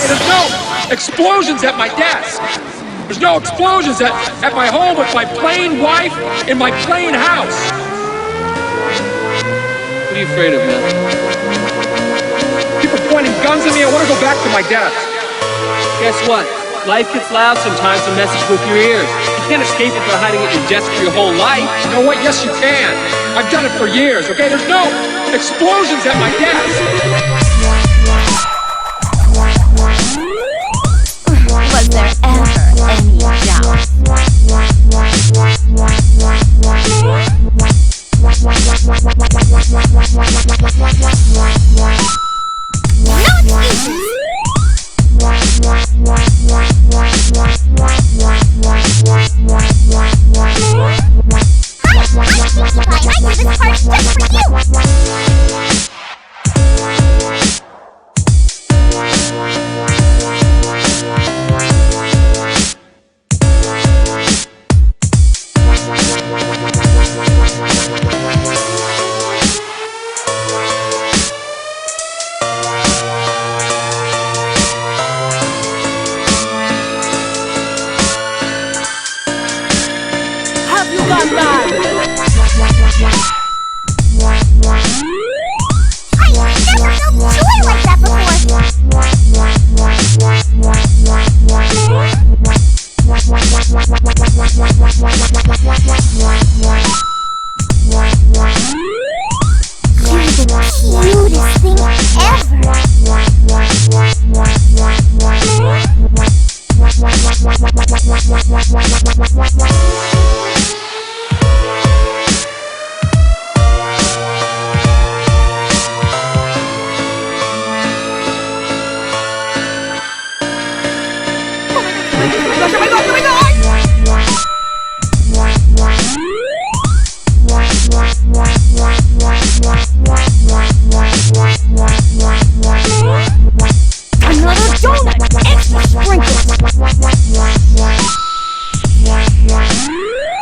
There's no explosions at my desk. There's no explosions at my home with my plain wife in my plain house. What are you afraid of, man? People pointing guns at me. I want to go back to my desk. Guess what? Life gets loud sometimes and messes with your ears. You can't escape it by hiding at your desk for your whole life. You know what? Yes, you can. I've done it for years, okay? There's no explosions at my desk. Was there ever any doubt? No excuses! I do this part just for you! Have you gone mad? I never felt joy like that You're the cutest thing Another donut! Extra sprinkles!